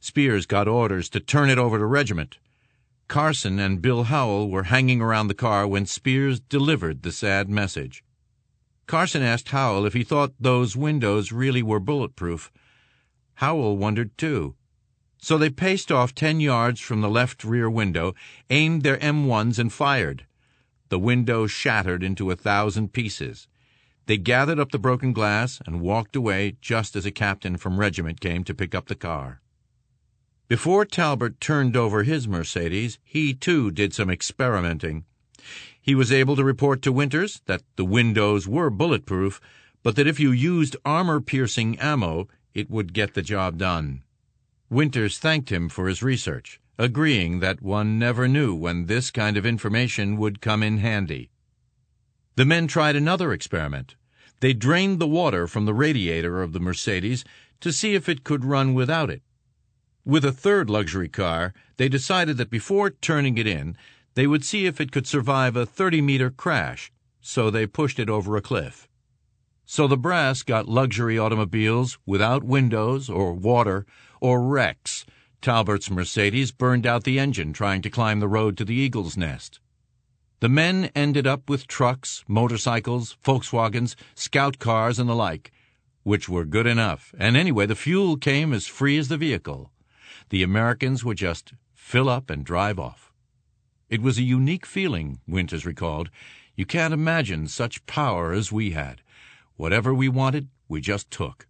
Spears got orders to turn it over to regiment. Carson and Bill Howell were hanging around the car when Spears delivered the sad message. Carson asked Howell if he thought those windows really were bulletproof. Howell wondered too. So they paced off 10 yards from the left rear window, aimed their M1s, and fired. The window shattered into 1,000 pieces. They gathered up the broken glass and walked away just as a captain from regiment came to pick up the car. Before Talbert turned over his Mercedes, he too did some experimenting. He was able to report to Winters that the windows were bulletproof, but that if you used armor-piercing ammo, it would get the job done. Winters thanked him for his research, agreeing that one never knew when this kind of information would come in handy. The men tried another experiment. They drained the water from the radiator of the Mercedes to see if it could run without it. With a third luxury car, they decided that before turning it in, they would see if it could survive a 30-meter crash, so they pushed it over a cliff. So the brass got luxury automobiles without windows or water or wrecks. Talbert's Mercedes burned out the engine trying to climb the road to the Eagle's Nest. The men ended up with trucks, motorcycles, Volkswagens, scout cars, and the like, which were good enough, and anyway the fuel came as free as the vehicle. The Americans would just fill up and drive off. It was a unique feeling, Winters recalled. You can't imagine such power as we had. Whatever we wanted, we just took.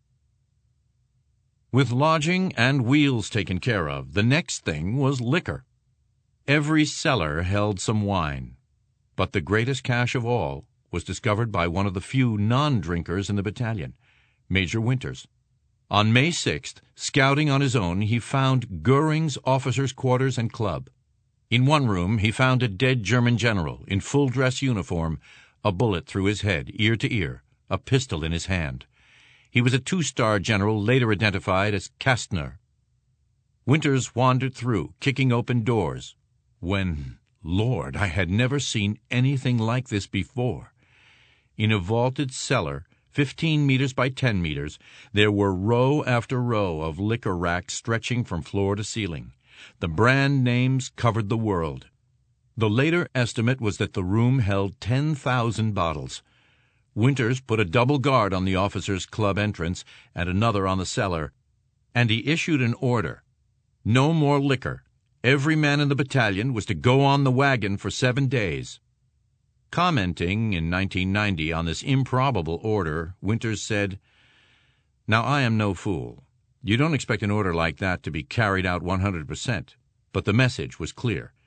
With lodging and wheels taken care of, the next thing was liquor. Every cellar held some wine, but the greatest cache of all was discovered by one of the few non-drinkers in the battalion, Major Winters. On May 6th, scouting on his own, he found Goering's officers' quarters and club. In one room, he found a dead German general in full-dress uniform, a bullet through his head, ear to ear, a pistol in his hand. He was a 2-star general later identified as Kastner. Winters wandered through, kicking open doors, when, Lord, I had never seen anything like this before. In a vaulted cellar, 15 meters by 10 meters, there were row after row of liquor racks stretching from floor to ceiling. The brand names covered the world. The later estimate was that the room held 10,000 bottles. Winters put a double guard on the officers' club entrance and another on the cellar, and he issued an order. No more liquor. Every man in the battalion was to go on the wagon for 7 days. Commenting in 1990 on this improbable order, Winters said, "Now I am no fool. You don't expect an order like that to be carried out 100%, but the message was clear.